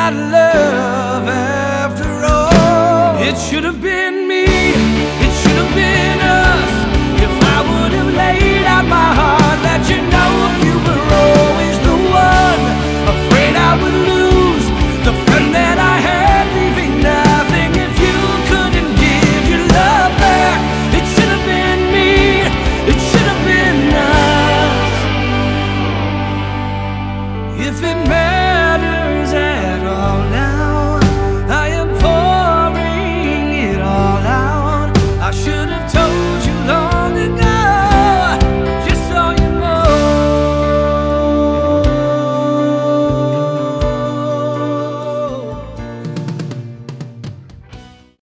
not love after all. It should have been me, it should have been us. If I would have laid out my heart, let you know you were always the one. Afraid I would lose the friend that I had, leaving nothing if you couldn't give your love back. It should have been me, it should have been us. If it matters at all now,